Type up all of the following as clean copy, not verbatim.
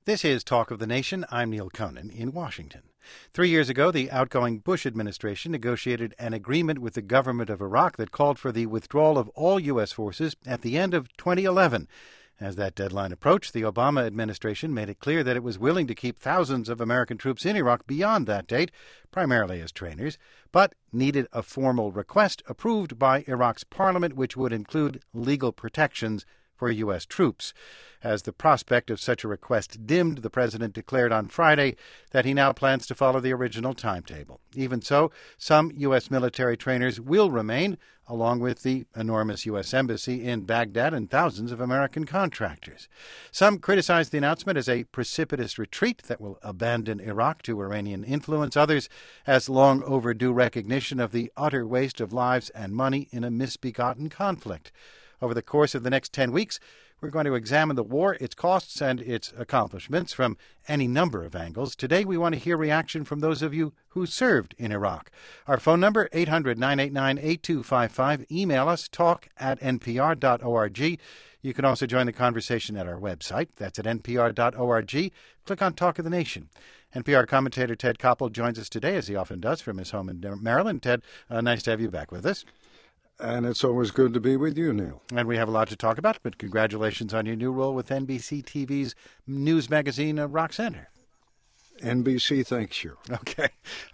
This is Talk of the Nation. I'm Neil Conan in Washington. 3 years ago, the outgoing Bush administration negotiated an agreement with the government of Iraq that called for the withdrawal of all U.S. forces at the end of 2011. As that deadline approached, the Obama administration made it clear that it was willing to keep thousands of American troops in Iraq beyond that date, primarily as trainers, but needed a formal request approved by Iraq's parliament, which would include legal protections for U.S. troops. As the prospect of such a request dimmed, the president declared on Friday that he now plans to follow the original timetable. Even so, some U.S. military trainers will remain, along with the enormous U.S. embassy in Baghdad and thousands of American contractors. Some criticize the announcement as a precipitous retreat that will abandon Iraq to Iranian influence. Others as long overdue recognition of the utter waste of lives and money in a misbegotten conflict. Over the course of the next 10 weeks, we're going to examine the war, its costs, and its accomplishments from any number of angles. Today, we want to hear reaction from those of you who served in Iraq. Our phone number, 800-989-8255. Email us, talk@npr.org. You can also join the conversation at our website. That's at npr.org. Click on Talk of the Nation. NPR commentator Ted Koppel joins us today, as he often does, from his home in Maryland. Ted, nice to have you back with us. And it's always good to be with you, Neil. And we have a lot to talk about, but congratulations on your new role with NBC TV's news magazine, Rock Center. NBC thanks you. Okay.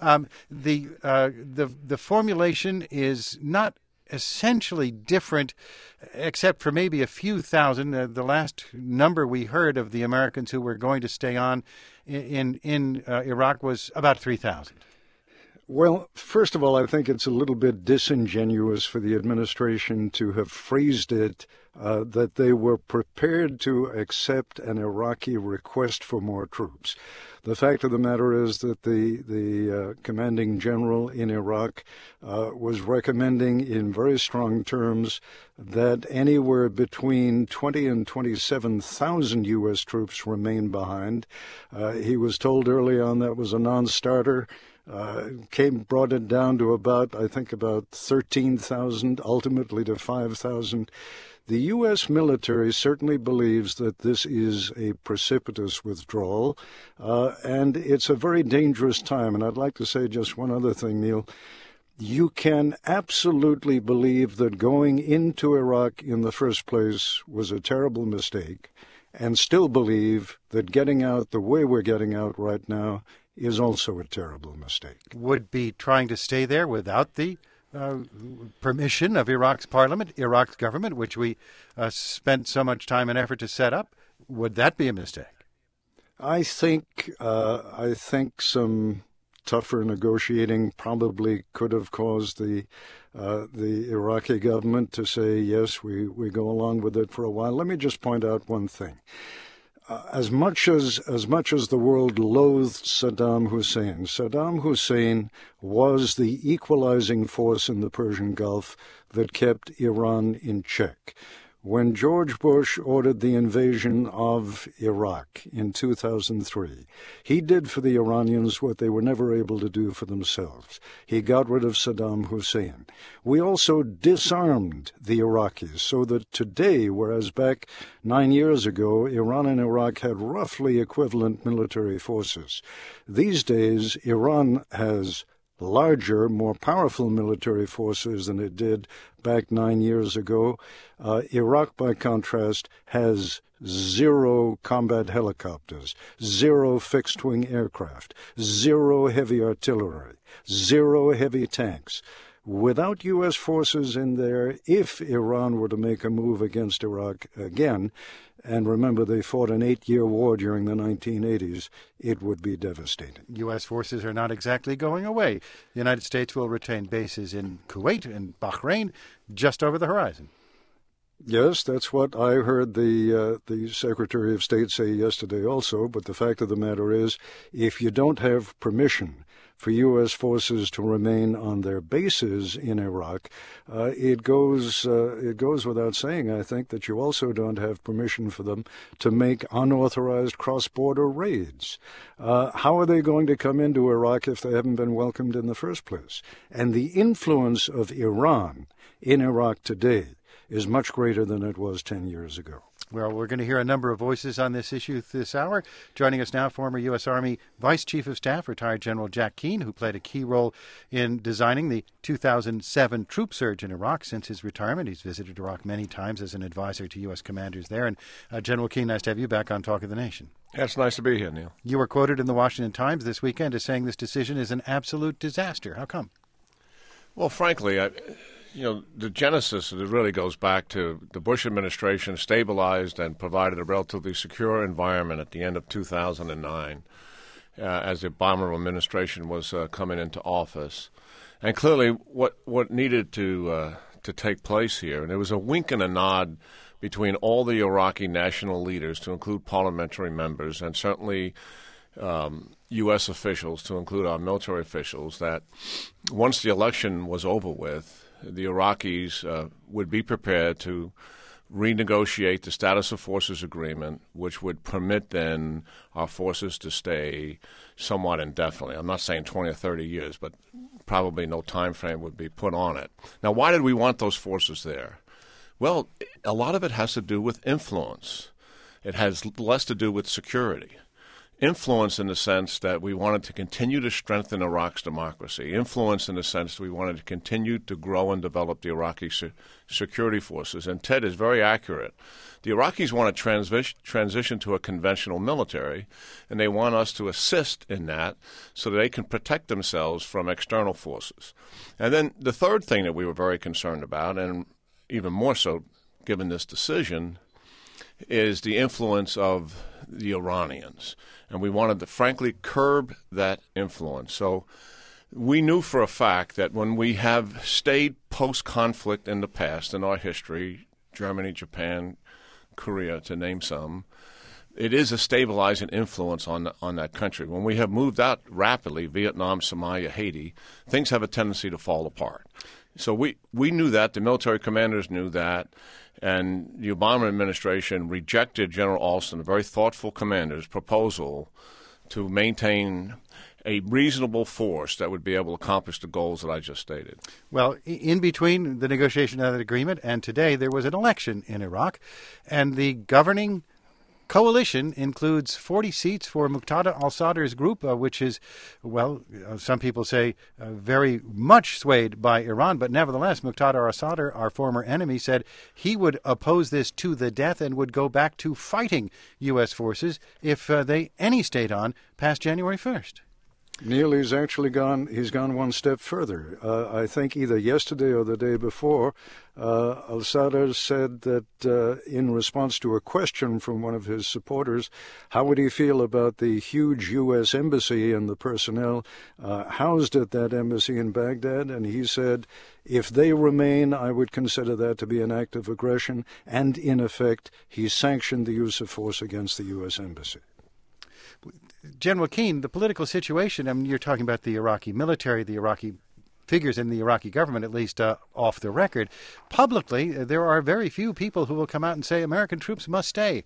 The formulation is not essentially different, except for maybe a few thousand. The last number we heard of the Americans who were going to stay on in Iraq was about 3,000. Well, first of all, I think it's a little bit disingenuous for the administration to have phrased it that they were prepared to accept an Iraqi request for more troops. The fact of the matter is that the commanding general in Iraq was recommending in very strong terms that anywhere between 20 and 27,000 U.S. troops remain behind. He was told early on that was a non-starter. Brought it down to about 13,000, ultimately to 5,000. The U.S. military certainly believes that this is a precipitous withdrawal, and it's a very dangerous time. And I'd like to say just one other thing, Neil. You can absolutely believe that going into Iraq in the first place was a terrible mistake, and still believe that getting out the way we're getting out right now is also a terrible mistake. Would be trying to stay there without the permission of Iraq's parliament, Iraq's government, which we spent so much time and effort to set up. Would that be a mistake? I think some tougher negotiating probably could have caused the Iraqi government to say, yes, we go along with it for a while. Let me just point out one thing. As much as the world loathed Saddam Hussein was the equalizing force in the Persian Gulf that kept Iran in check. When George Bush ordered the invasion of Iraq in 2003, he did for the Iranians what they were never able to do for themselves. He got rid of Saddam Hussein. We also disarmed the Iraqis so that today, whereas back 9 years ago, Iran and Iraq had roughly equivalent military forces, these days Iran has larger, more powerful military forces than it did back 9 years ago. Iraq, by contrast, has 0 combat helicopters, 0 fixed-wing aircraft, 0 heavy artillery, 0 heavy tanks. Without U.S. forces in there, if Iran were to make a move against Iraq again, and remember they fought an 8-year war during the 1980s, it would be devastating. U.S. forces are not exactly going away. The United States will retain bases in Kuwait and Bahrain, just over the horizon. Yes, that's what I heard the Secretary of State say yesterday also, but the fact of the matter is, if you don't have permission for U.S. forces to remain on their bases in Iraq, it goes without saying, I think, that you also don't have permission for them to make unauthorized cross-border raids. How are they going to come into Iraq if they haven't been welcomed in the first place? And the influence of Iran in Iraq today is much greater than it was 10 years ago. Well, we're going to hear a number of voices on this issue this hour. Joining us now, former U.S. Army Vice Chief of Staff, retired General Jack Keane, who played a key role in designing the 2007 troop surge in Iraq. Since his retirement, he's visited Iraq many times as an advisor to U.S. commanders there. And General Keane, nice to have you back on Talk of the Nation. Yeah, it's nice to be here, Neil. You were quoted in the Washington Times this weekend as saying this decision is an absolute disaster. How come? Well, frankly, the genesis, it really goes back to the Bush administration stabilized and provided a relatively secure environment at the end of 2009 as the Obama administration was coming into office. And clearly what needed to take place here, and it was a wink and a nod between all the Iraqi national leaders, to include parliamentary members, and certainly U.S. officials, to include our military officials, that once the election was over with, the Iraqis would be prepared to renegotiate the status of forces agreement, which would permit then our forces to stay somewhat indefinitely. I'm not saying 20 or 30 years, but probably no time frame would be put on it. Now, why did we want those forces there? Well, a lot of it has to do with influence. It has less to do with security. Influence in the sense that we wanted to continue to strengthen Iraq's democracy. Influence in the sense that we wanted to continue to grow and develop the Iraqi security forces. And Ted is very accurate. The Iraqis want to transition to a conventional military, and they want us to assist in that so that they can protect themselves from external forces. And then the third thing that we were very concerned about, and even more so given this decision, is the influence of the Iranians. And we wanted to, frankly, curb that influence. So we knew for a fact that when we have stayed post-conflict in the past in our history, Germany, Japan, Korea, to name some, it is a stabilizing influence on that country. When we have moved out rapidly, Vietnam, Somalia, Haiti, things have a tendency to fall apart. So we knew that, the military commanders knew that, and the Obama administration rejected General Alston, a very thoughtful commander's proposal to maintain a reasonable force that would be able to accomplish the goals that I just stated. Well, in between the negotiation of that agreement and today, there was an election in Iraq, and the governing coalition includes 40 seats for Muqtada al-Sadr's group, which is, some people say very much swayed by Iran. But nevertheless, Muqtada al-Sadr, our former enemy, said he would oppose this to the death and would go back to fighting U.S. forces if any stayed on past January 1st. Neil, he's gone one step further. I think either yesterday or the day before, al-Sadr said that in response to a question from one of his supporters, how would he feel about the huge U.S. embassy and the personnel housed at that embassy in Baghdad? And he said, if they remain, I would consider that to be an act of aggression. And in effect, he sanctioned the use of force against the U.S. embassy. General Keane, the political situation, I mean, you're talking about the Iraqi military, the Iraqi figures in the Iraqi government, at least off the record. Publicly, there are very few people who will come out and say American troops must stay.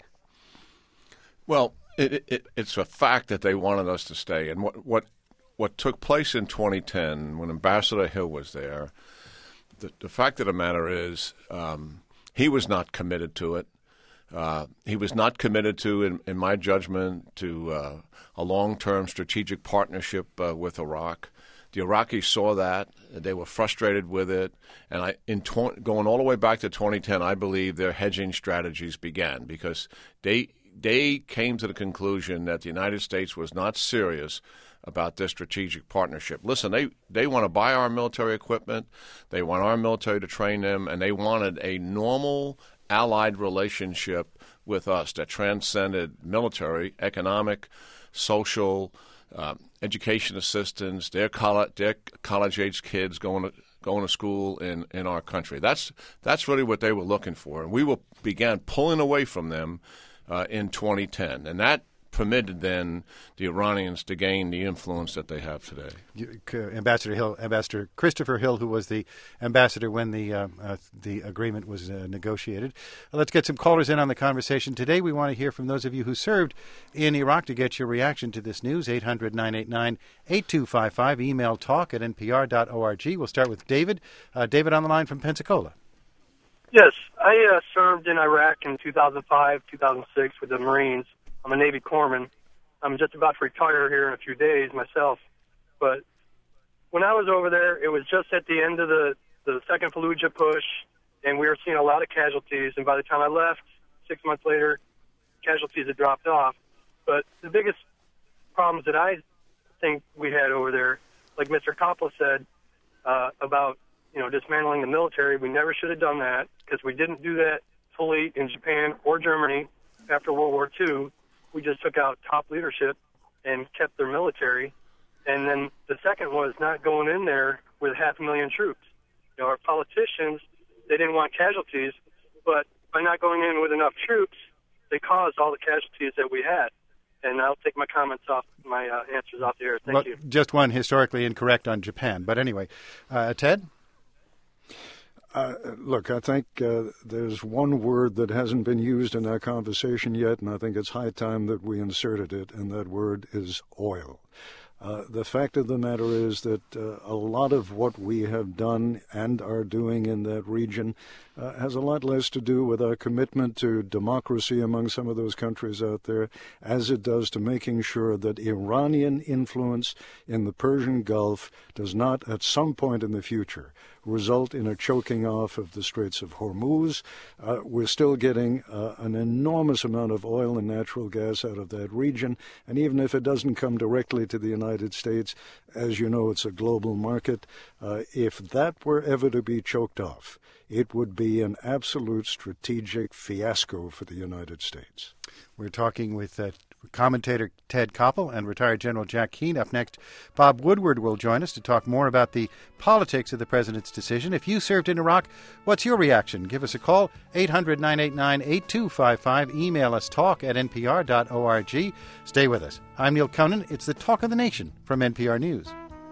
Well, it's a fact that they wanted us to stay. And what took place in 2010 when Ambassador Hill was there, the fact of the matter is he was not committed to it. He was not committed to, in my judgment, to a long-term strategic partnership with Iraq. The Iraqis saw that. They were frustrated with it. And going all the way back to 2010, I believe their hedging strategies began because they came to the conclusion that the United States was not serious about this strategic partnership. Listen, they want to buy our military equipment. They want our military to train them. And they wanted a normal allied relationship with us that transcended military, economic, social, education assistance, their college-age kids going to school in our country. That's really what they were looking for. And we began pulling away from them in 2010. And that permitted then the Iranians to gain the influence that they have today. Ambassador Christopher Hill, who was the ambassador when the agreement was negotiated. Let's get some callers in on the conversation. Today we want to hear from those of you who served in Iraq to get your reaction to this news. 800-989-8255. Email talk@npr.org. We'll start with David. David on the line from Pensacola. Yes, I served in Iraq in 2005, 2006 with the Marines. I'm a Navy corpsman. I'm just about to retire here in a few days myself. But when I was over there, it was just at the end of the second Fallujah push, and we were seeing a lot of casualties. And by the time I left, 6 months later, casualties had dropped off. But the biggest problems that I think we had over there, like Mr. Koppel said, about dismantling the military, we never should have done that because we didn't do that fully in Japan or Germany after World War II. We just took out top leadership and kept their military. And then the second was not going in there with 500,000 troops. Our politicians, they didn't want casualties, but by not going in with enough troops, they caused all the casualties that we had. And I'll take my answers off the air. Thank you. Just one historically incorrect on Japan. But anyway, Ted? Look, I think there's one word that hasn't been used in our conversation yet, and I think it's high time that we inserted it, and that word is oil. The fact of the matter is that a lot of what we have done and are doing in that region has a lot less to do with our commitment to democracy among some of those countries out there as it does to making sure that Iranian influence in the Persian Gulf does not at some point in the future result in a choking off of the Straits of Hormuz. We're still getting an enormous amount of oil and natural gas out of that region, and even if it doesn't come directly to the United States, as you know, it's a global market. If that were ever to be choked off, it would be an absolute strategic fiasco for the United States. We're talking with commentator Ted Koppel and retired General Jack Keane. Up next, Bob Woodward will join us to talk more about the politics of the president's decision. If you served in Iraq, what's your reaction? Give us a call, 800-989-8255. Email us, talk@npr.org. Stay with us. I'm Neil Conan. It's the Talk of the Nation from NPR News.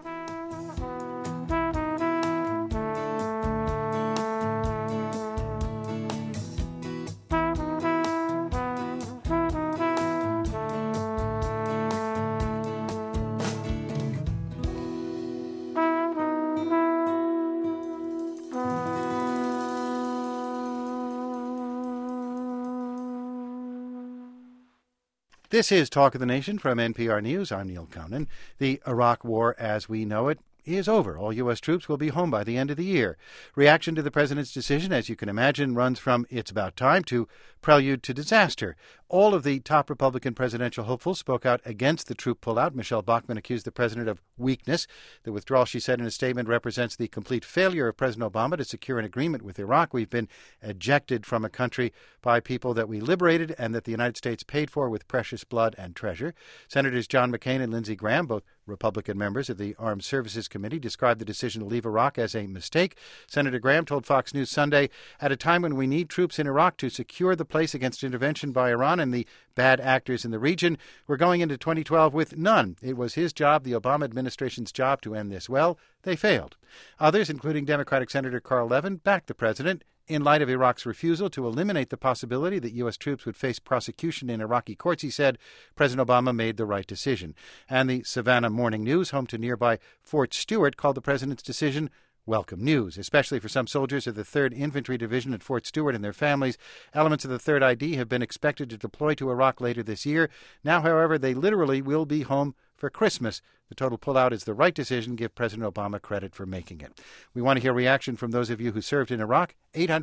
This is Talk of the Nation from NPR News. I'm Neil Conan. The Iraq War as we know it is over. All U.S. troops will be home by the end of the year. Reaction to the president's decision, as you can imagine, runs from it's about time to prelude to disaster. All of the top Republican presidential hopefuls spoke out against the troop pullout. Michelle Bachmann accused the president of weakness. The withdrawal, she said in a statement, represents the complete failure of President Obama to secure an agreement with Iraq. We've been ejected from a country by people that we liberated and that the United States paid for with precious blood and treasure. Senators John McCain and Lindsey Graham, both Republican members of the Armed Services Committee, described the decision to leave Iraq as a mistake. Senator Graham told Fox News Sunday, at a time when we need troops in Iraq to secure the place against intervention by Iran and the bad actors in the region, we're going into 2012 with none. It was his job, the Obama administration's job, to end this well. They failed. Others, including Democratic Senator Carl Levin, backed the president. In light of Iraq's refusal to eliminate the possibility that U.S. troops would face prosecution in Iraqi courts, he said President Obama made the right decision. And the Savannah Morning News, home to nearby Fort Stewart, called the president's decision welcome news, especially for some soldiers of the 3rd Infantry Division at Fort Stewart and their families. Elements of the 3rd ID have been expected to deploy to Iraq later this year. Now, however, they literally will be home for Christmas. The total pullout is the right decision. Give President Obama credit for making it. We want to hear reaction from those of you who served in Iraq.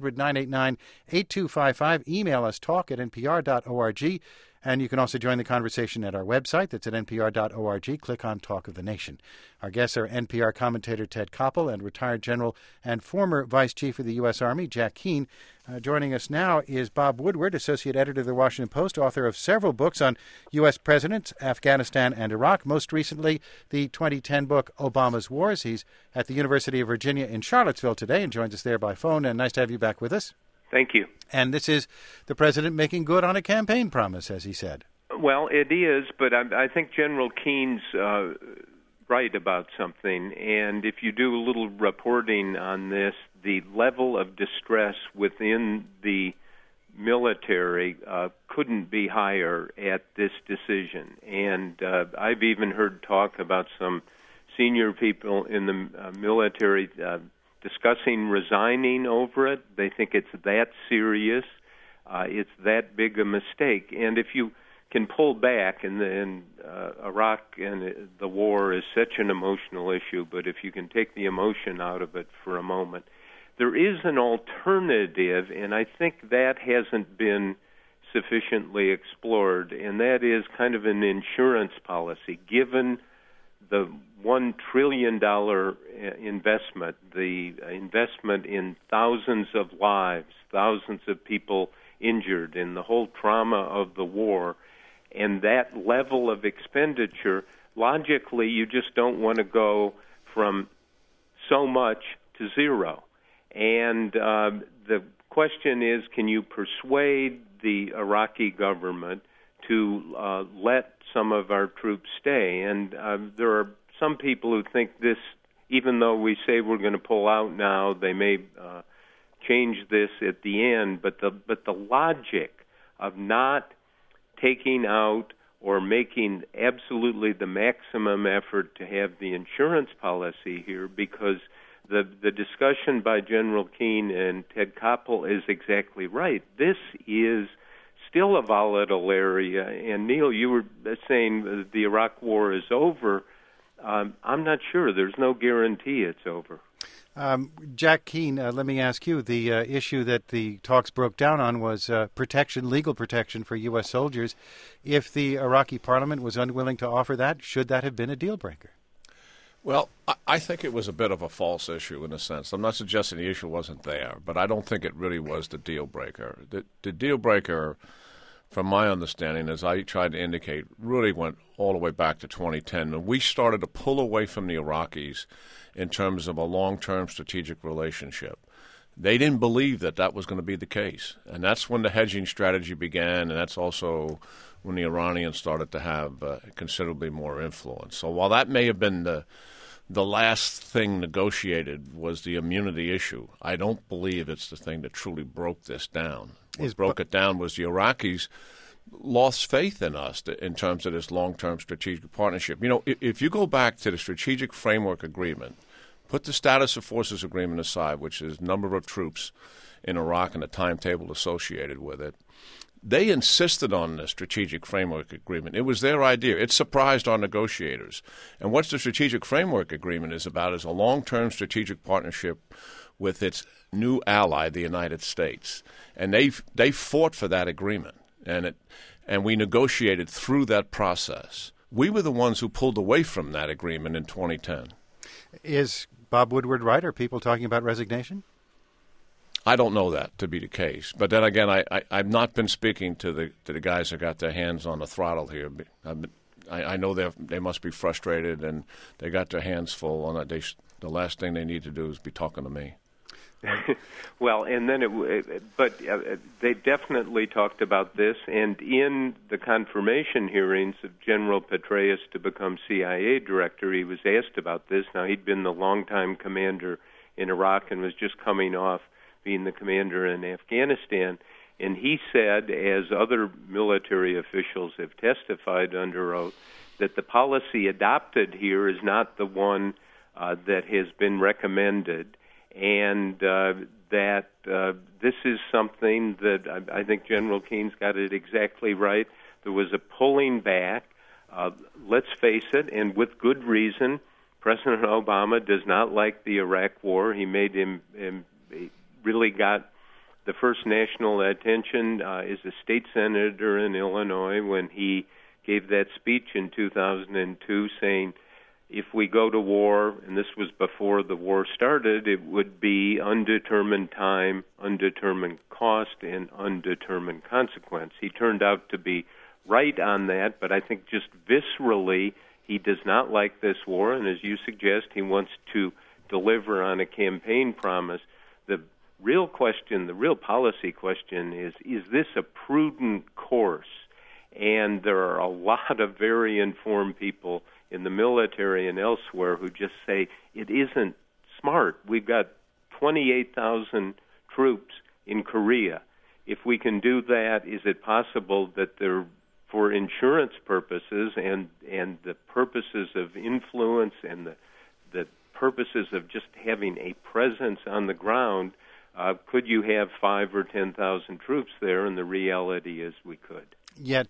800-989-8255. Email us, talk@npr.org. And you can also join the conversation at our website. That's at npr.org. Click on Talk of the Nation. Our guests are NPR commentator Ted Koppel and retired General and former Vice Chief of the U.S. Army, Jack Keane. Joining us now is Bob Woodward, Associate Editor of the Washington Post, author of several books on U.S. presidents, Afghanistan, and Iraq. Most recently, the 2010 book, Obama's Wars. He's at the University of Virginia in Charlottesville today and joins us there by phone. And nice to have you back with us. Thank you. And this is the president making good on a campaign promise, as he said. Well, it is, but I think General Keene's right about something. And if you do a little reporting on this, the level of distress within the military couldn't be higher at this decision. And I've even heard talk about some senior people in the military discussing resigning over it. They think it's that serious. It's that big a mistake. And if you can pull back, and Iraq and the war is such an emotional issue, but if you can take the emotion out of it for a moment, there is an alternative, and I think that hasn't been sufficiently explored, and that is kind of an insurance policy. Given the $1 trillion investment, the investment in thousands of lives, thousands of people injured, and the whole trauma of the war, and that level of expenditure, logically you just don't want to go from so much to zero. And the question is, can you persuade the Iraqi government to let some of our troops stay? And there are some people who think this, even though we say we're going to pull out now, they may change this at the end. But the logic of not taking out or making absolutely the maximum effort to have the insurance policy here, because the discussion by General Keane and Ted Koppel is exactly right. This is still a volatile area. And Neil, you were saying the Iraq war is over. I'm not sure. There's no guarantee it's over. Jack Keane, let me ask you, the issue that the talks broke down on was protection, legal protection for U.S. soldiers. If the Iraqi parliament was unwilling to offer that, should that have been a deal breaker? Well, I think it was a bit of a false issue in a sense. I'm not suggesting the issue wasn't there, but I don't think it really was the deal breaker. The deal breaker, from my understanding, as I tried to indicate, really went all the way back to 2010, when we started to pull away from the Iraqis in terms of a long-term strategic relationship. They didn't believe that that was going to be the case, and that's when the hedging strategy began, and that's also when the Iranians started to have considerably more influence. So while that may have been the last thing negotiated was the immunity issue, I don't believe it's the thing that truly broke this down. What broke it down was the Iraqis lost faith in us in terms of this long-term strategic partnership. You know, if you go back to the Strategic Framework Agreement, put the Status of Forces Agreement aside, which is number of troops in Iraq and the timetable associated with it, they insisted on the Strategic Framework Agreement. It was their idea. It surprised our negotiators. And what the Strategic Framework Agreement is about is a long-term strategic partnership with its new ally, the United States. And they fought for that agreement, and we negotiated through that process. We were the ones who pulled away from that agreement in 2010. Is Bob Woodward right? Are people talking about resignation? I don't know that to be the case. But then again, I've not been speaking to the guys that got their hands on the throttle here. I know they must be frustrated, and they got their hands full on it. The last thing they need to do is be talking to me. Well, and then they definitely talked about this, and in the confirmation hearings of General Petraeus to become CIA director, he was asked about this. Now, he'd been the longtime commander in Iraq and was just coming off being the commander in Afghanistan, and he said, as other military officials have testified under oath, that the policy adopted here is not the one that has been recommended, and that this is something that I think General Keene's got it exactly right. There was a pulling back. Let's face it, and with good reason, President Obama does not like the Iraq war. He made him really got the first national attention as a state senator in Illinois when he gave that speech in 2002 saying, if we go to war, and this was before the war started, it would be undetermined time, undetermined cost, and undetermined consequence. He turned out to be right on that, but I think just viscerally, he does not like this war, and as you suggest, he wants to deliver on a campaign promise. The real question, the real policy question is this a prudent course? And there are a lot of very informed people in the military and elsewhere who just say it isn't smart. We've got 28,000 troops in Korea. If we can do that, is it possible that they're, for insurance purposes and the purposes of influence and the purposes of just having a presence on the ground, could you have 5,000 or 10,000 troops there? And the reality is we could. Yet,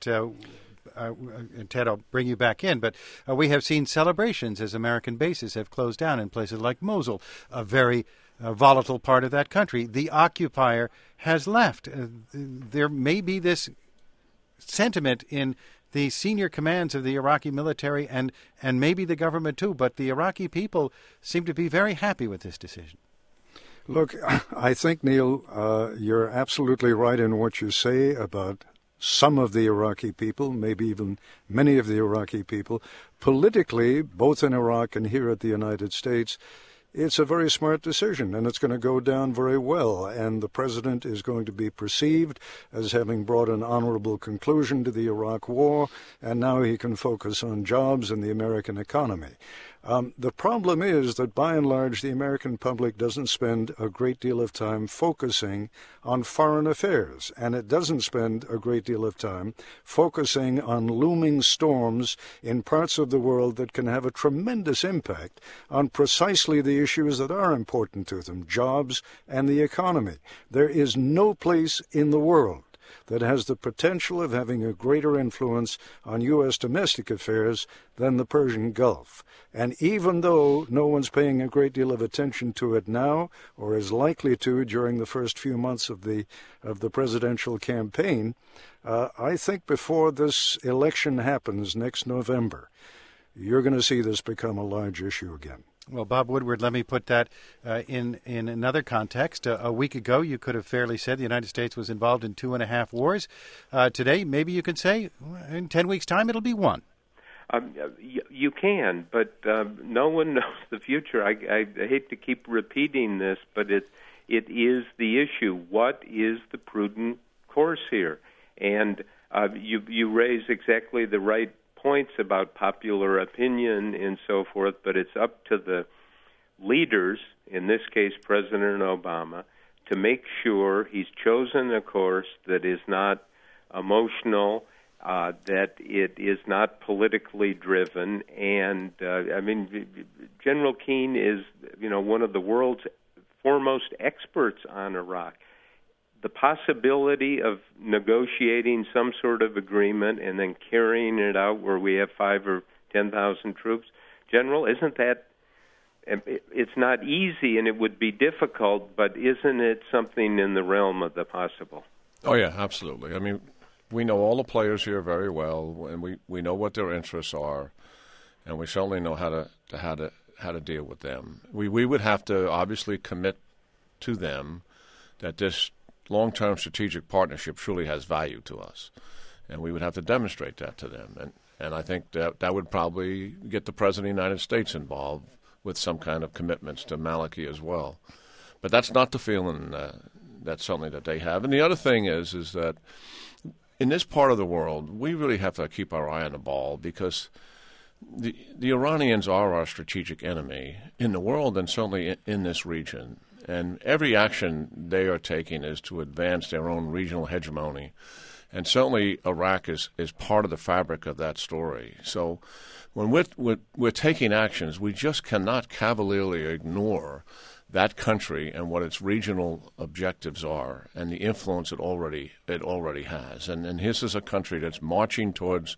Ted, I'll bring you back in, but we have seen celebrations as American bases have closed down in places like Mosul, a very volatile part of that country. The occupier has left. There may be this sentiment in the senior commands of the Iraqi military and maybe the government too, but the Iraqi people seem to be very happy with this decision. Look, I think, Neil, you're absolutely right in what you say about some of the Iraqi people, maybe even many of the Iraqi people. Politically, both in Iraq and here at the United States, it's a very smart decision, and it's going to go down very well. And the president is going to be perceived as having brought an honorable conclusion to the Iraq war, and now he can focus on jobs and the American economy. The problem is that, by and large, the American public doesn't spend a great deal of time focusing on foreign affairs, and it doesn't spend a great deal of time focusing on looming storms in parts of the world that can have a tremendous impact on precisely the issues that are important to them, jobs and the economy. There is no place in the world that has the potential of having a greater influence on U.S. domestic affairs than the Persian Gulf. And even though no one's paying a great deal of attention to it now, or is likely to during the first few months of the presidential campaign, I think before this election happens next November, you're going to see this become a large issue again. Well, Bob Woodward, let me put that in another context. A week ago, you could have fairly said the United States was involved in 2.5 wars. Today, maybe you can say in 10 weeks' time it'll be one. You can, but no one knows the future. I hate to keep repeating this, but it is the issue. What is the prudent course here? And you raise exactly the right points about popular opinion and so forth, but it's up to the leaders, in this case President Obama, to make sure he's chosen a course that is not emotional, that it is not politically driven. And General Keane is, one of the world's foremost experts on Iraq. The possibility of negotiating some sort of agreement and then carrying it out where we have 5,000 or 10,000 troops, General, isn't that? It's not easy and it would be difficult, but isn't it something in the realm of the possible? Oh yeah, absolutely. I mean, we know all the players here very well, and we know what their interests are, and we certainly know how to deal with them. We would have to obviously commit to them that this long-term strategic partnership truly has value to us, and we would have to demonstrate that to them. And I think that would probably get the President of the United States involved with some kind of commitments to Maliki as well. But that's not the feeling that's certainly that they have. And the other thing is that in this part of the world, we really have to keep our eye on the ball, because the Iranians are our strategic enemy in the world and certainly in this region. And every action they are taking is to advance their own regional hegemony. And certainly Iraq is part of the fabric of that story. So when we're taking actions, we just cannot cavalierly ignore that country and what its regional objectives are and the influence it already has. And this is a country that's marching towards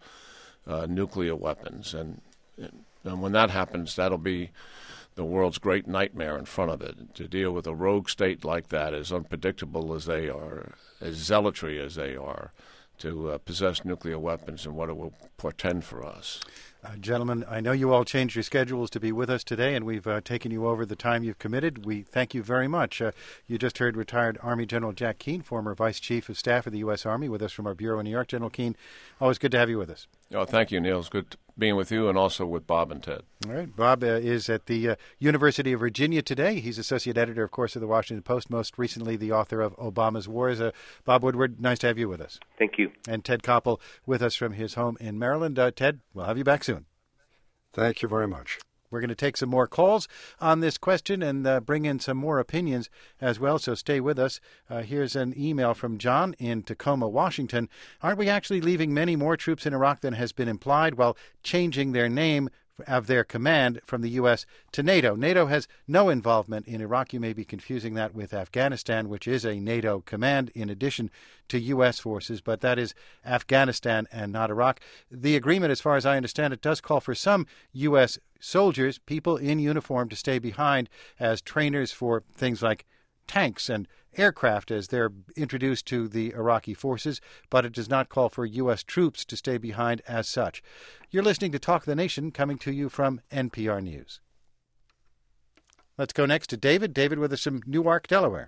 nuclear weapons. And when that happens, that'll be the world's great nightmare in front of it. To deal with a rogue state like that, as unpredictable as they are, as zealotry as they are, to possess nuclear weapons and what it will portend for us. Gentlemen, I know you all changed your schedules to be with us today, and we've taken you over the time you've committed. We thank you very much. You just heard retired Army General Jack Keane, former Vice Chief of Staff of the U.S. Army, with us from our Bureau in New York. General Keane, always good to have you with us. Oh, thank you, Neil. It's good being with you and also with Bob and Ted. All right. Bob is at the University of Virginia today. He's Associate Editor, of course, of the Washington Post, most recently the author of Obama's Wars. Bob Woodward, nice to have you with us. Thank you. And Ted Koppel with us from his home in Maryland. Ted, we'll have you back soon. Thank you very much. We're going to take some more calls on this question and bring in some more opinions as well, so stay with us. Here's an email from John in Tacoma, Washington. Aren't we actually leaving many more troops in Iraq than has been implied while changing their name of their command from the U.S. to NATO. NATO has no involvement in Iraq. You may be confusing that with Afghanistan, which is a NATO command in addition to U.S. forces, but that is Afghanistan and not Iraq. The agreement, as far as I understand it, does call for some U.S. soldiers, people in uniform, to stay behind as trainers for things like tanks and aircraft as they're introduced to the Iraqi forces, but it does not call for U.S. troops to stay behind as such. You're listening to Talk of the Nation, coming to you from NPR News. Let's go next to David. David with us from Newark, Delaware.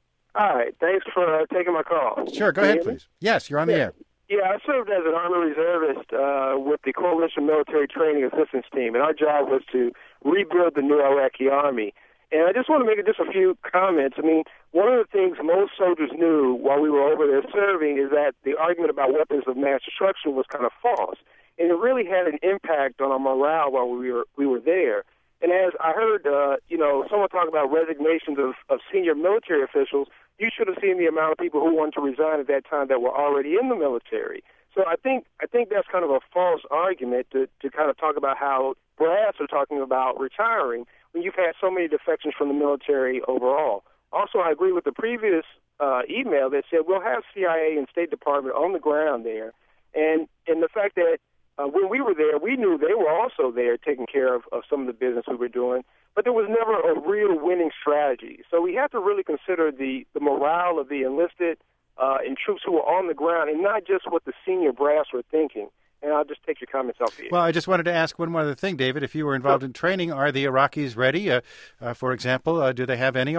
Hi, thanks for taking my call. Sure, go ahead, please. Yes, you're on the air. Yeah, I served as an Army Reservist with the Coalition Military Training Assistance Team, and our job was to rebuild the new Iraqi Army. And I just want to make just a few comments. I mean, one of the things most soldiers knew while we were over there serving is that the argument about weapons of mass destruction was kind of false. And it really had an impact on our morale while we were there. And as I heard, someone talk about resignations of senior military officials, you should have seen the amount of people who wanted to resign at that time that were already in the military. So I think that's kind of a false argument to kind of talk about how brass are talking about retiring when you've had so many defections from the military overall. Also, I agree with the previous email that said we'll have CIA and State Department on the ground there. And the fact that when we were there, we knew they were also there taking care of some of the business we were doing, but there was never a real winning strategy. So we have to really consider the morale of the enlisted and troops who were on the ground and not just what the senior brass were thinking. And I'll just take your comments off the air. Well, I just wanted to ask one more other thing, David. If you were involved in training, are the Iraqis ready? For example, do they have any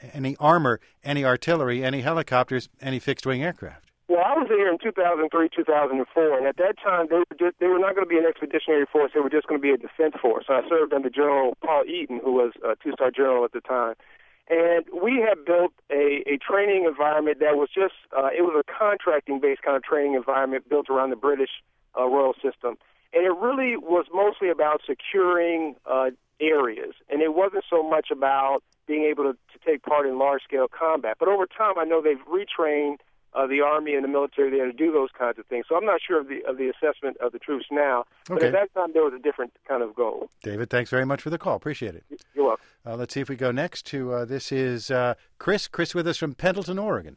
armor, any artillery, any helicopters, any fixed-wing aircraft? Well, I was there in 2003, 2004, and at that time they were not going to be an expeditionary force. They were just going to be a defense force. I served under General Paul Eaton, who was a two-star general at the time. And we had built a training environment that was just, it was a contracting-based kind of training environment built around the British Royal system. And it really was mostly about securing areas. And it wasn't so much about being able to take part in large-scale combat. But over time, I know they've retrained the Army and the military there to do those kinds of things. So I'm not sure of the assessment of the troops now. But at that time, there was a different kind of goal. David, thanks very much for the call. Appreciate it. You're welcome. Let's see if we go next to, this is Chris. Chris with us from Pendleton, Oregon.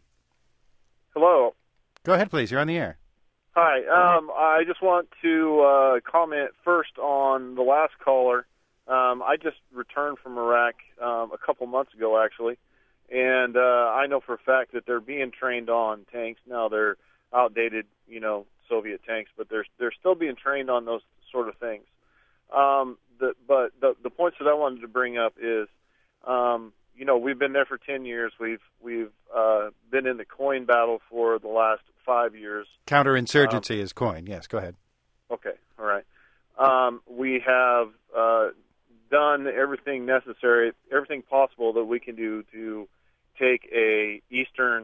Hello. Go ahead, please. You're on the air. Hi. I just want to comment first on the last caller. I just returned from Iraq a couple months ago, actually, and I know for a fact that they're being trained on tanks. Now they're outdated, Soviet tanks, but they're still being trained on those sort of things. But the points that I wanted to bring up is, we've been there for 10 years. We've been in the coin battle for the last 5 years. Counterinsurgency is coin. Yes, go ahead. Okay, all right. We have done everything necessary, everything possible that we can do to take a Eastern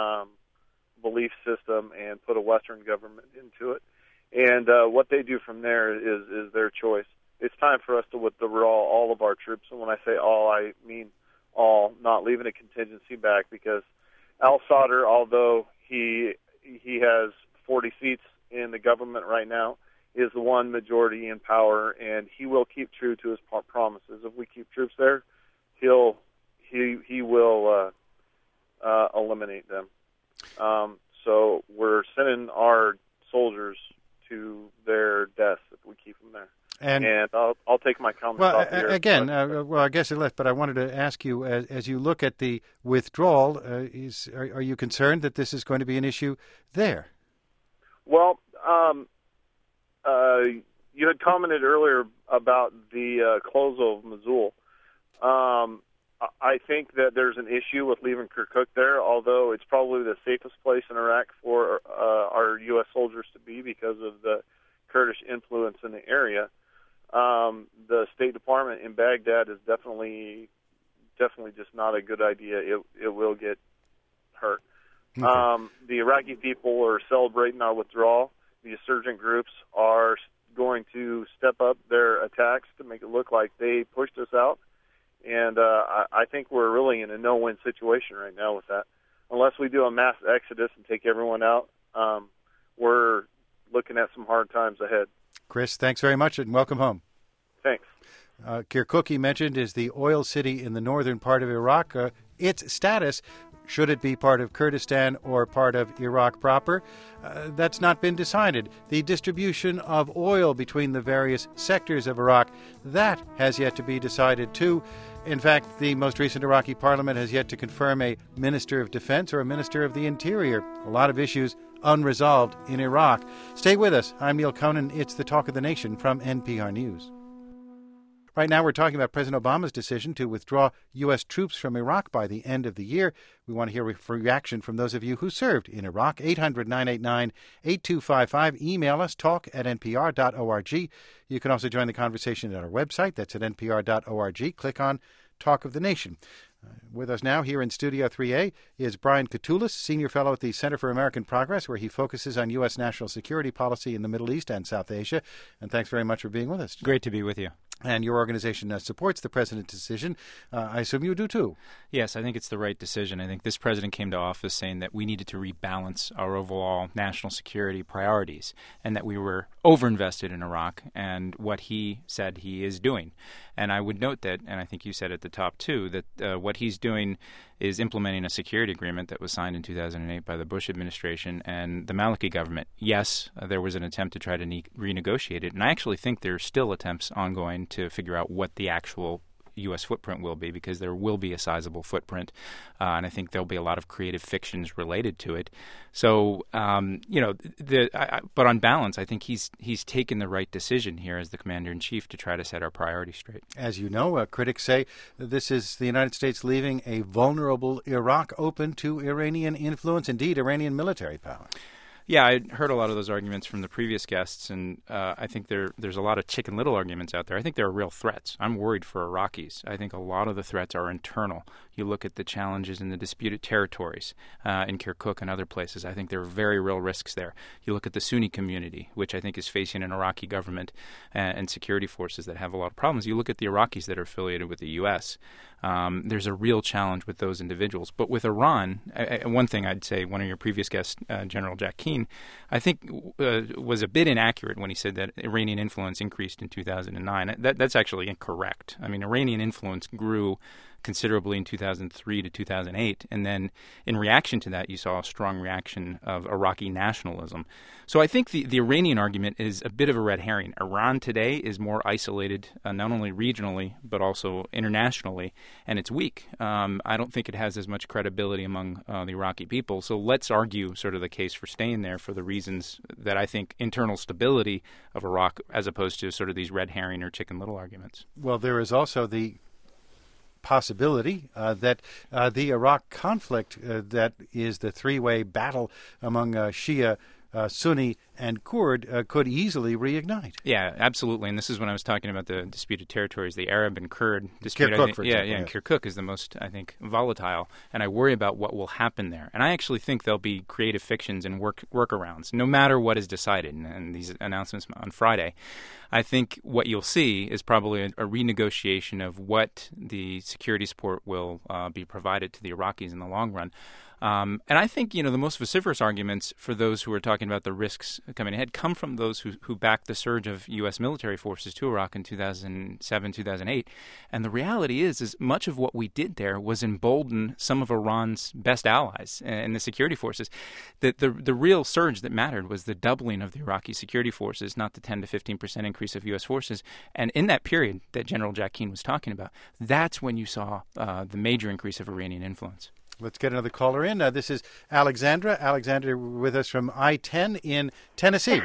belief system and put a Western government into it. And what they do from there is their choice. It's time for us to withdraw all of our troops. And when I say all, I mean all, not leaving a contingency back, because al-Sadr, although he has 40 seats in the government right now, is the one majority in power, and he will keep true to his promises. If we keep troops there, he will eliminate them. So we're sending our soldiers to their deaths if we keep them there. And I'll take my comments off here. Again, I guess it left, but I wanted to ask you, as you look at the withdrawal, are you concerned that this is going to be an issue there? Well, you had commented earlier about the closure of Mosul. I think that there's an issue with leaving Kirkuk there, although it's probably the safest place in Iraq for our U.S. soldiers to be because of the Kurdish influence in the area. The State Department in Baghdad is definitely just not a good idea. It will get hurt. Okay. The Iraqi people are celebrating our withdrawal. The insurgent groups are going to step up their attacks to make it look like they pushed us out. And I think we're really in a no-win situation right now with that. Unless we do a mass exodus and take everyone out, we're looking at some hard times ahead. Chris, thanks very much and welcome home. Thanks. Kirkuk, you mentioned, is the oil city in the northern part of Iraq. Its status, should it be part of Kurdistan or part of Iraq proper, that's not been decided. The distribution of oil between the various sectors of Iraq, that has yet to be decided too. In fact, the most recent Iraqi parliament has yet to confirm a minister of defense or a minister of the interior. A lot of issues unresolved in Iraq. Stay with us. I'm Neil Conan. It's the Talk of the Nation from NPR News. Right now, we're talking about President Obama's decision to withdraw U.S. troops from Iraq by the end of the year. We want to hear reaction from those of you who served in Iraq. 800-989-8255. Email us, talk@npr.org. You can also join the conversation at our website. That's at npr.org. Click on Talk of the Nation. With us now here in Studio 3A is Brian Katulis, Senior Fellow at the Center for American Progress, where he focuses on U.S. national security policy in the Middle East and South Asia. And thanks very much for being with us. Great to be with you. And your organization supports the president's decision. I assume you do, too. Yes, I think it's the right decision. I think this president came to office saying that we needed to rebalance our overall national security priorities and that we were overinvested in Iraq and what he said he is doing. And I would note that, and I think you said at the top, too, that what he's doing is implementing a security agreement that was signed in 2008 by the Bush administration and the Maliki government. Yes, there was an attempt to try to renegotiate it, and I actually think there's still attempts ongoing to figure out what the actual U.S. footprint will be, because there will be a sizable footprint, and I think there'll be a lot of creative fictions related to it. So, but on balance, I think he's taken the right decision here as the commander-in-chief to try to set our priorities straight. As you know, critics say this is the United States leaving a vulnerable Iraq open to Iranian influence, indeed Iranian military power. Yeah, I heard a lot of those arguments from the previous guests, and I think there's a lot of Chicken Little arguments out there. I think there are real threats. I'm worried for Iraqis. I think a lot of the threats are internal. You look at the challenges in the disputed territories in Kirkuk and other places. I think there are very real risks there. You look at the Sunni community, which I think is facing an Iraqi government and security forces that have a lot of problems. You look at the Iraqis that are affiliated with the U.S., there's a real challenge with those individuals. But with Iran, one thing I'd say, one of your previous guests, General Jack Keane, I think was a bit inaccurate when he said that Iranian influence increased in 2009. That's actually incorrect. I mean, Iranian influence grew considerably in 2003 to 2008, and then in reaction to that, you saw a strong reaction of Iraqi nationalism. So I think the Iranian argument is a bit of a red herring. Iran today is more isolated, not only regionally, but also internationally, and it's weak. I don't think it has as much credibility among the Iraqi people, so let's argue sort of the case for staying there for the reasons that I think internal stability of Iraq, as opposed to sort of these red herring or Chicken Little arguments. Well, there is also the possibility that the Iraq conflict that is the three-way battle among Shia, Sunni, and Kurd could easily reignite. Yeah, absolutely. And this is when I was talking about the disputed territories, the Arab and Kurd dispute. Kirkuk, for example. And Kirkuk is the most, I think, volatile. And I worry about what will happen there. And I actually think there'll be creative fictions and workarounds, no matter what is decided. And these announcements on Friday, I think what you'll see is probably a renegotiation of what the security support will be provided to the Iraqis in the long run. And I think, the most vociferous arguments for those who are talking about the risks coming ahead come from those who backed the surge of U.S. military forces to Iraq in 2007, 2008. And the reality is much of what we did there was embolden some of Iran's best allies in the security forces. The real surge that mattered was the doubling of the Iraqi security forces, not the 10 to 15% increase of U.S. forces. And in that period that General Jack Keane was talking about, that's when you saw the major increase of Iranian influence. Let's get another caller in. This is Alexandra. Alexandra with us from I-10 in Tennessee.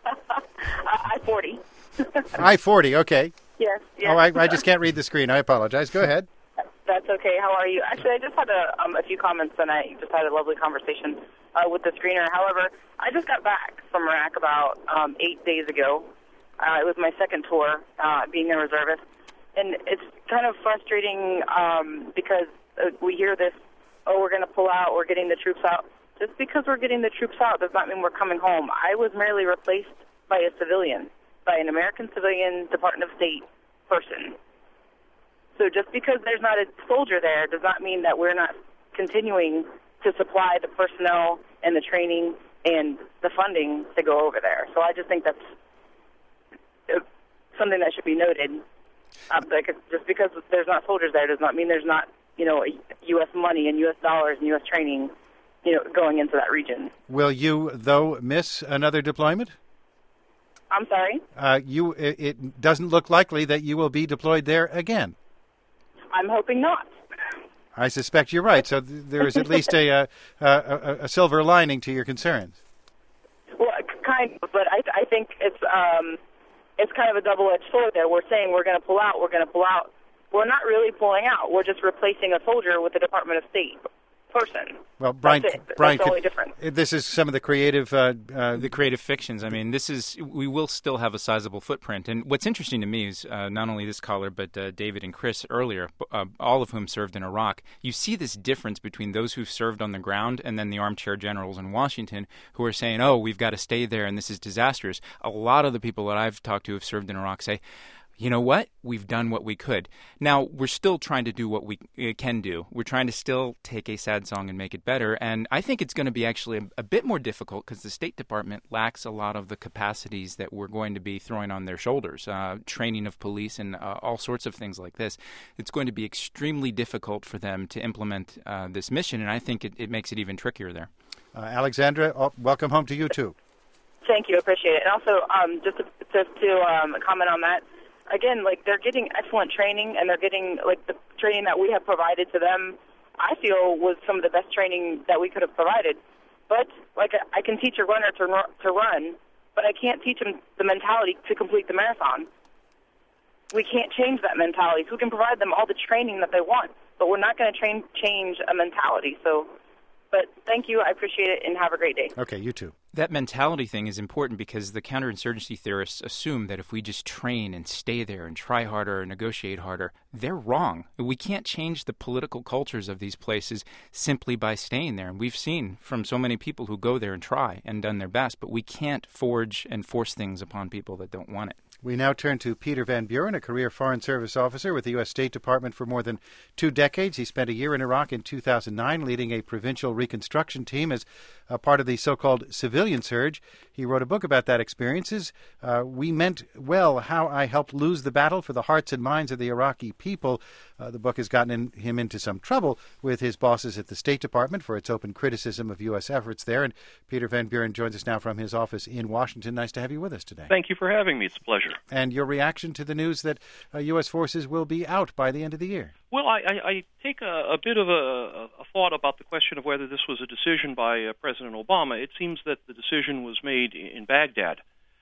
I-40. I-40, okay. Yes. Oh, I just can't read the screen. I apologize. Go ahead. That's okay. How are you? Actually, I just had a few comments, and I just had a lovely conversation with the screener. However, I just got back from Iraq about 8 days ago. It was my second tour, being a reservist. And it's kind of frustrating because we hear this, we're going to pull out, we're getting the troops out. Just because we're getting the troops out does not mean we're coming home. I was merely replaced by a civilian, by an American civilian Department of State person. So just because there's not a soldier there does not mean that we're not continuing to supply the personnel and the training and the funding to go over there. So I just think that's something that should be noted. Just because there's not soldiers there does not mean there's not, U.S. money and U.S. dollars and U.S. training, going into that region. Will you, though, miss another deployment? I'm sorry? It doesn't look likely that you will be deployed there again. I'm hoping not. I suspect you're right. So there is at least a silver lining to your concerns. Well, kind of, but I think it's kind of a double-edged sword there. We're saying we're going to pull out. We're not really pulling out. We're just replacing a soldier with a Department of State person. Well, Brian, That's the only difference. This is some of the creative... the creative fictions. I mean, we will still have a sizable footprint. And what's interesting to me is not only this caller, but David and Chris earlier, all of whom served in Iraq. You see this difference between those who've served on the ground and then the armchair generals in Washington who are saying, oh, we've got to stay there and this is disastrous. A lot of the people that I've talked to who have served in Iraq say, you know what? We've done what we could. Now, we're still trying to do what we can do. We're trying to still take a sad song and make it better. And I think it's going to be actually a bit more difficult because the State Department lacks a lot of the capacities that we're going to be throwing on their shoulders, training of police and all sorts of things like this. It's going to be extremely difficult for them to implement this mission, and I think it makes it even trickier there. Alexandra, welcome home to you, too. Thank you. Appreciate it. And also, just to comment on that, again, they're getting excellent training, and they're getting, the training that we have provided to them, I feel, was some of the best training that we could have provided. But, I can teach a runner to run, but I can't teach them the mentality to complete the marathon. We can't change that mentality. So we can provide them all the training that they want, but we're not going to change a mentality. But thank you. I appreciate it, and have a great day. Okay, you too. That mentality thing is important because the counterinsurgency theorists assume that if we just train and stay there and try harder and negotiate harder, they're wrong. We can't change the political cultures of these places simply by staying there. And we've seen from so many people who go there and try and done their best, but we can't forge and force things upon people that don't want it. We now turn to Peter Van Buren, a career Foreign Service officer with the U.S. State Department for more than 2 decades. He spent a year in Iraq in 2009, leading a provincial reconstruction team as a part of the so-called civilian surge. He wrote a book about that experiences. We Meant Well, How I Helped Lose the Battle for the Hearts and Minds of the Iraqi People. The book has gotten him into some trouble with his bosses at the State Department for its open criticism of U.S. efforts there. And Peter Van Buren joins us now from his office in Washington. Nice to have you with us today. Thank you for having me. It's a pleasure. And your reaction to the news that U.S. forces will be out by the end of the year? Well, I take a bit of a thought about the question of whether this was a decision by President Obama. It seems that the decision was made in Baghdad.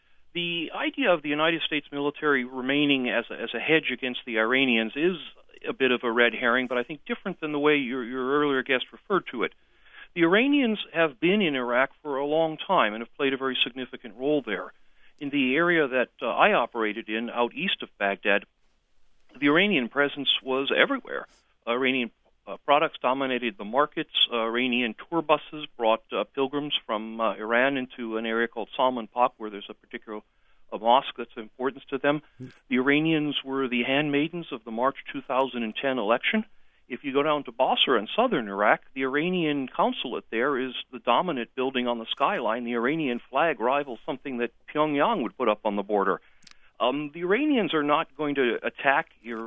The idea of the United States military remaining as a hedge against the Iranians is a bit of a red herring, but I think different than the way your earlier guest referred to it. The Iranians have been in Iraq for a long time and have played a very significant role there. In the area that I operated in, out east of Baghdad, the Iranian presence was everywhere. Iranian products dominated the markets. Iranian tour buses brought pilgrims from Iran into an area called Salman Pak, where there's a particular mosque that's of importance to them. The Iranians were the handmaidens of the March 2010 election. If you go down to Basra in southern Iraq, the Iranian consulate there is the dominant building on the skyline. The Iranian flag rivals something that Pyongyang would put up on the border. The Iranians are not going to attack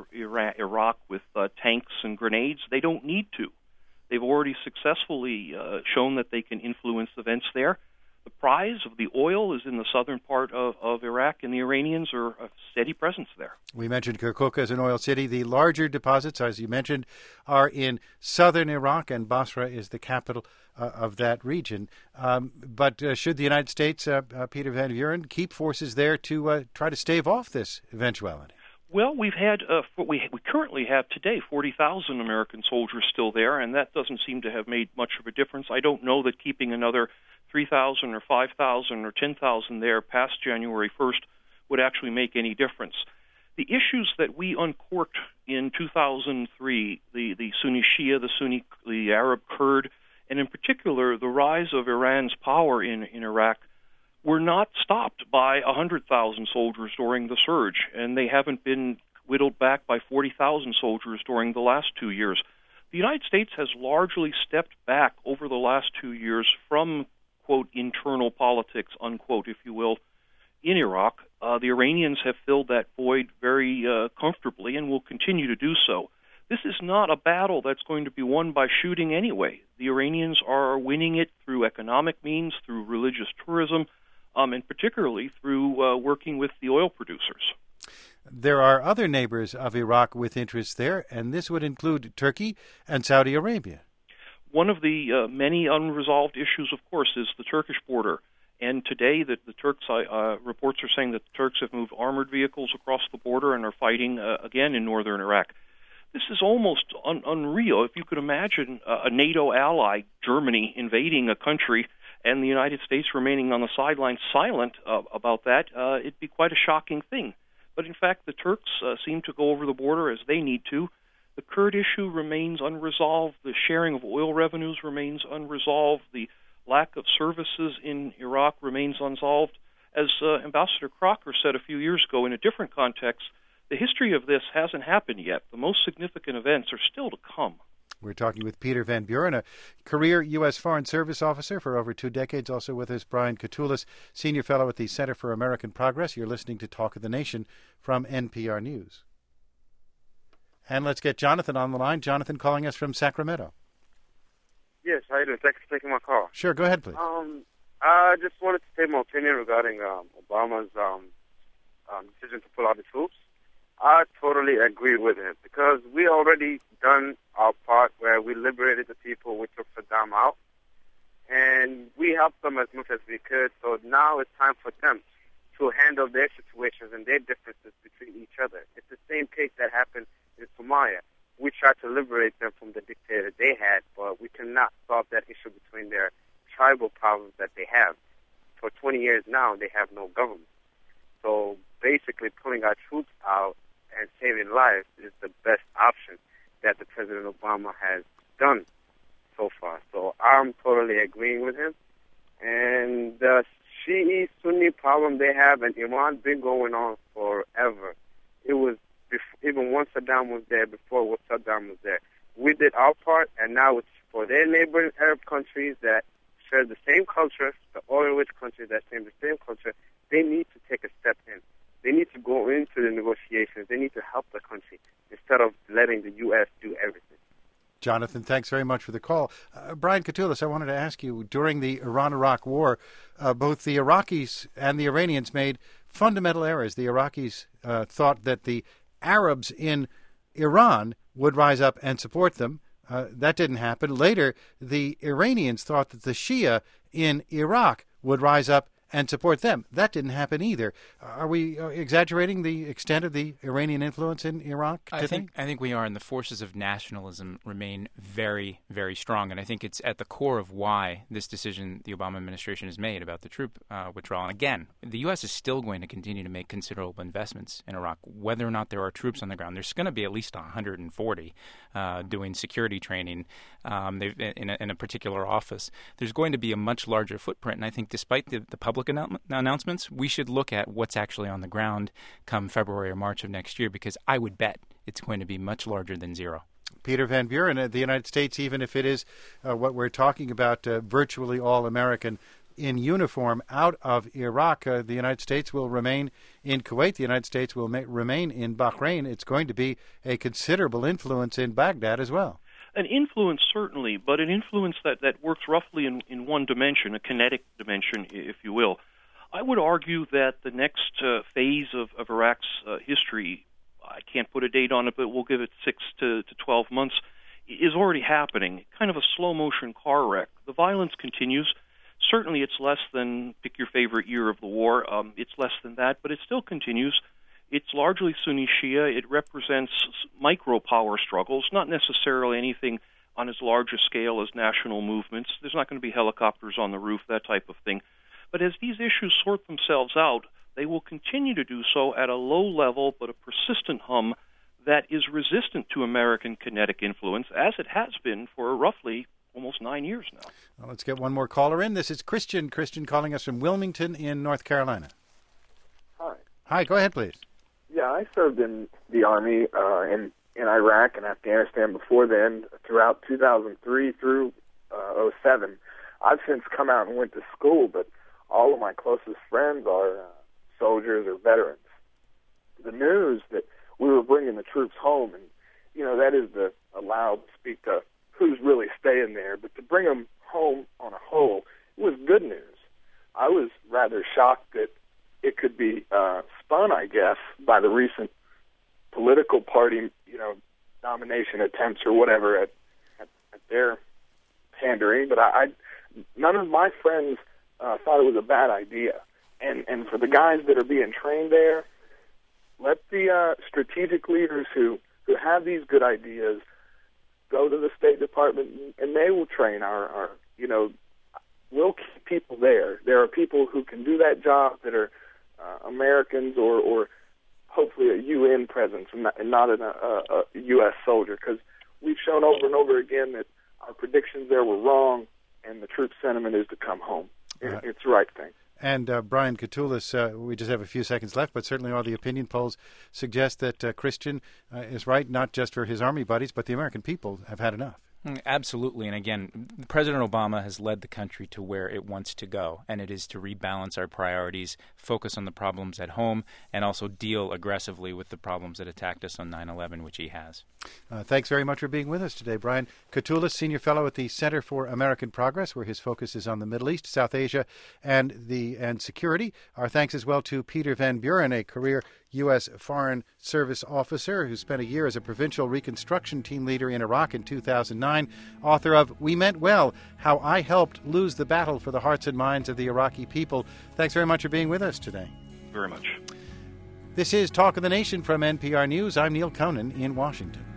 Iraq with tanks and grenades. They don't need to. They've already successfully shown that they can influence events there. The prize of the oil is in the southern part of Iraq, and the Iranians are a steady presence there. We mentioned Kirkuk as an oil city. The larger deposits, as you mentioned, are in southern Iraq, and Basra is the capital of that region. But should the United States, Peter Van Buren, keep forces there to try to stave off this eventuality? Well, we currently have today 40,000 American soldiers still there, and that doesn't seem to have made much of a difference. I don't know that keeping another 3,000 or 5,000 or 10,000 there past January 1st would actually make any difference. The issues that we uncorked in 2003, the Sunni Shia, the Arab Kurd, and in particular the rise of Iran's power in Iraq, were not stopped by 100,000 soldiers during the surge, and they haven't been whittled back by 40,000 soldiers during the last 2 years. The United States has largely stepped back over the last 2 years from, quote, internal politics, unquote, if you will, in Iraq. The Iranians have filled that void very comfortably and will continue to do so. This is not a battle that's going to be won by shooting anyway. The Iranians are winning it through economic means, through religious tourism, and particularly through working with the oil producers. There are other neighbors of Iraq with interests there, and this would include Turkey and Saudi Arabia. One of the many unresolved issues, of course, is the Turkish border. And today, the Turks reports are saying that the Turks have moved armored vehicles across the border and are fighting again in northern Iraq. This is almost unreal. If you could imagine a NATO ally, Germany, invading a country and the United States remaining on the sidelines silent about that, it'd be quite a shocking thing. But in fact, the Turks seem to go over the border as they need to. The Kurd issue remains unresolved. The sharing of oil revenues remains unresolved. The lack of services in Iraq remains unsolved. As Ambassador Crocker said a few years ago in a different context, the history of this hasn't happened yet. The most significant events are still to come. We're talking with Peter Van Buren, a career U.S. Foreign Service officer for over 2 decades. Also with us, Brian Katulis, Senior Fellow at the Center for American Progress. You're listening to Talk of the Nation from NPR News. And let's get Jonathan on the line. Jonathan calling us from Sacramento. Yes, how you doing? Thanks for taking my call. Sure, go ahead, please. I just wanted to say my opinion regarding Obama's decision to pull out the troops. I totally agree with him because we already done our part where we liberated the people, we took Saddam out, and we helped them as much as we could. So now it's time for them to handle their situations and their differences between each other. It's the same case that happened in Somalia. We tried to liberate them from the dictator they had, but we cannot solve that issue between their tribal problems that they have. For 20 years now, they have no government. So basically pulling our troops out and saving lives is the best option that the President Obama has done so far. So I'm totally agreeing with him. And the Shi'i-Sunni problem they have in Iran been going on forever. It was even once Saddam was there, before Saddam was there. We did our part, and now it's for their neighboring Arab countries that share the same culture, the oil-rich countries that share the same culture. They need to take a step in. They need to go into the negotiations. They need to help the country instead of letting the U.S. do everything. Jonathan, thanks very much for the call. Brian Katulis, I wanted to ask you, during the Iran-Iraq war, both the Iraqis and the Iranians made fundamental errors. The Iraqis thought that the Arabs in Iran would rise up and support them. That didn't happen. Later, the Iranians thought that the Shia in Iraq would rise up and support them. That didn't happen either. Are we exaggerating the extent of the Iranian influence in Iraq today? I think we are, and the forces of nationalism remain very, very strong. And I think it's at the core of why this decision the Obama administration has made about the troop withdrawal. And again, the U.S. is still going to continue to make considerable investments in Iraq, whether or not there are troops on the ground. There's going to be at least 140 doing security training in a particular office. There's going to be a much larger footprint, and I think despite the public announcements, we should look at what's actually on the ground come February or March of next year, because I would bet it's going to be much larger than zero. Peter Van Buren, the United States, even if it is what we're talking about, virtually all American in uniform out of Iraq, the United States will remain in Kuwait. The United States will remain in Bahrain. It's going to be a considerable influence in Baghdad as well. An influence, certainly, but an influence that works roughly in one dimension, a kinetic dimension, if you will. I would argue that the next phase of Iraq's history, I can't put a date on it, but we'll give it 6 to 12 months, is already happening. Kind of a slow-motion car wreck. The violence continues. Certainly it's less than, pick your favorite year of the war, it's less than that, but it still continues. It's largely Sunni Shia. It represents micro-power struggles, not necessarily anything on as large a scale as national movements. There's not going to be helicopters on the roof, that type of thing. But as these issues sort themselves out, they will continue to do so at a low level but a persistent hum that is resistant to American kinetic influence, as it has been for roughly almost 9 years now. Well, let's get one more caller in. This is Christian. Christian calling us from Wilmington in North Carolina. Hi. Hi, go ahead, please. Yeah, I served in the Army in Iraq and Afghanistan before then, throughout 2003 through 2007. I've since come out and went to school, but all of my closest friends are soldiers or veterans. The news that we were bringing the troops home, and that is allowed to speak to who's really staying there, but to bring them home on a whole, it was good news. I was rather shocked that it could be spun, I guess, by the recent political party, nomination attempts or whatever at their pandering. But none of my friends thought it was a bad idea. And for the guys that are being trained there, let the strategic leaders who have these good ideas go to the State Department, and they will train our we'll keep people there. There are people who can do that job that are Americans or hopefully a UN presence and not a U.S. soldier, because we've shown over and over again that our predictions there were wrong, and the troop sentiment is to come home. It's the right thing. And Brian Katulis, we just have a few seconds left, but certainly all the opinion polls suggest that Christian is right, not just for his Army buddies, but the American people have had enough. Absolutely. And again, President Obama has led the country to where it wants to go, and it is to rebalance our priorities, focus on the problems at home, and also deal aggressively with the problems that attacked us on 9/11, which he has. Thanks very much for being with us today, Brian Katulis, Senior Fellow at the Center for American Progress, where his focus is on the Middle East, South Asia, and security. Our thanks as well to Peter Van Buren, a career U.S. Foreign Service officer who spent a year as a provincial reconstruction team leader in Iraq in 2009, author of We Meant Well, How I Helped Lose the Battle for the Hearts and Minds of the Iraqi People. Thanks very much for being with us today. Very much. This is Talk of the Nation from NPR News. I'm Neil Conan in Washington.